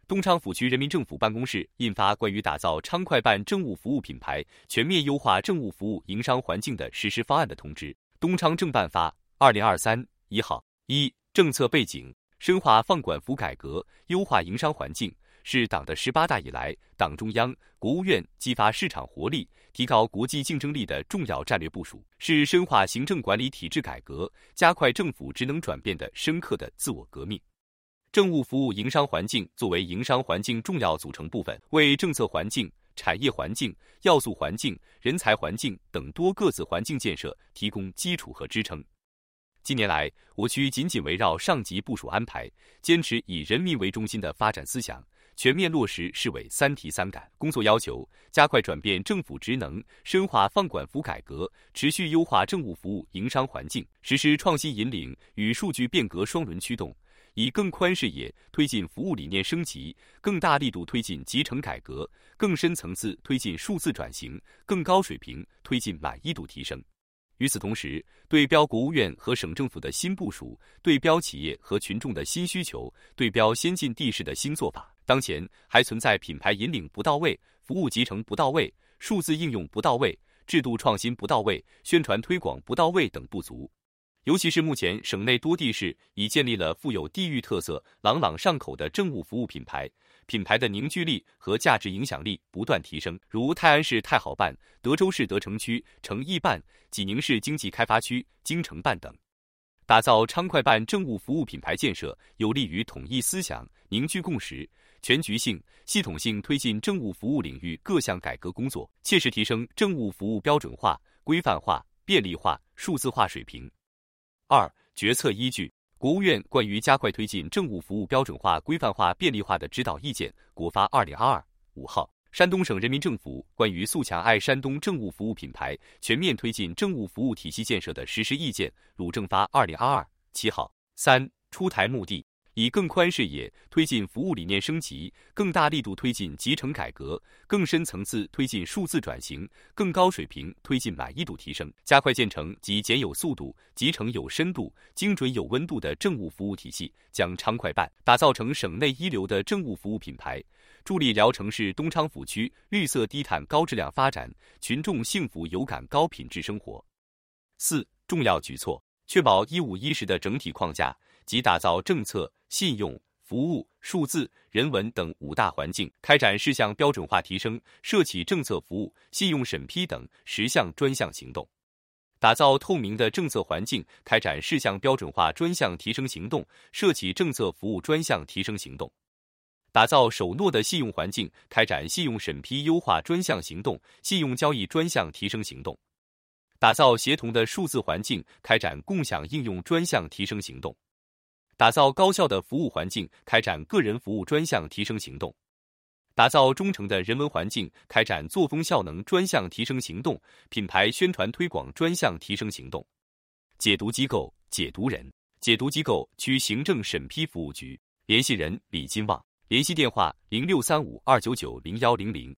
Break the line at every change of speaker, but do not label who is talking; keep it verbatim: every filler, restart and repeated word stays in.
东昌府区人民政府办公室印发关于打造昌快办政务服务品牌、全面优化政务服务营商环境的实施方案的通知（东昌政办发二零二三一号）。一、政策背景：深化放管服改革，优化营商环境，是党的十八大以来，党中央、国务院激发市场活力、提高国际竞争力的重要战略部署，是深化行政管理体制改革、加快政府职能转变的深刻的自我革命。政务服务营商环境作为营商环境重要组成部分，为政策环境、产业环境、要素环境、人才环境等多个子环境建设提供基础和支撑。近年来，我区紧紧围绕上级部署安排，坚持以人民为中心的发展思想，全面落实市委三提三改工作要求，加快转变政府职能，深化放管服改革，持续优化政务服务营商环境，实施创新引领与数据变革双轮驱动，以更宽视野推进服务理念升级，更大力度推进集成改革，更深层次推进数字转型，更高水平推进满意度提升。与此同时，对标国务院和省政府的新部署，对标企业和群众的新需求，对标先进地势的新做法，当前还存在品牌引领不到位、服务集成不到位、数字应用不到位、制度创新不到位、宣传推广不到位等不足。尤其是目前省内多地市已建立了富有地域特色、朗朗上口的政务服务品牌，品牌的凝聚力和价值影响力不断提升，如泰安市泰好办、德州市德城区诚毅办、济宁市经济开发区京城办等。打造昌快办政务服务品牌建设，有利于统一思想、凝聚共识，全局性、系统性推进政务服务领域各项改革工作，切实提升政务服务标准化、规范化、便利化、数字化水平。二、决策依据：国务院关于加快推进政务服务标准化、规范化、便利化的指导意见（国发二零二二五号）。山东省人民政府关于肃强爱山东政务服务品牌、全面推进政务服务体系建设的实施意见（鲁政发二零二二七号）。三、出台目的：以更宽视野推进服务理念升级，更大力度推进集成改革，更深层次推进数字转型，更高水平推进满意度提升，加快建成集简有速度、集成有深度、精准有温度的政务服务体系，将昌快办打造成省内一流的政务服务品牌，助力聊城市东昌府区绿色低碳高质量发展，群众幸福有感高品质生活。四、重要举措：确保一五一十的整体框架，即打造政策、信用、服务、数字、人文等五大环境，开展事项标准化提升，涉企政策服务、信用审批等十项专项行动；打造透明的政策环境，开展事项标准化专项提升行动，涉企政策服务专项提升行动；打造守诺的信用环境，开展信用审批优化专项行动、信用交易专项提升行动；打造协同的数字环境，开展共享应用专项提升行动；打造高效的服务环境，开展个人服务专项提升行动；打造忠诚的人文环境，开展作风效能专项提升行动、品牌宣传推广专项提升行动。解读机构：解读人，解读机构区行政审批服务局，联系人李金旺，联系电话零六三五二九九零幺零零。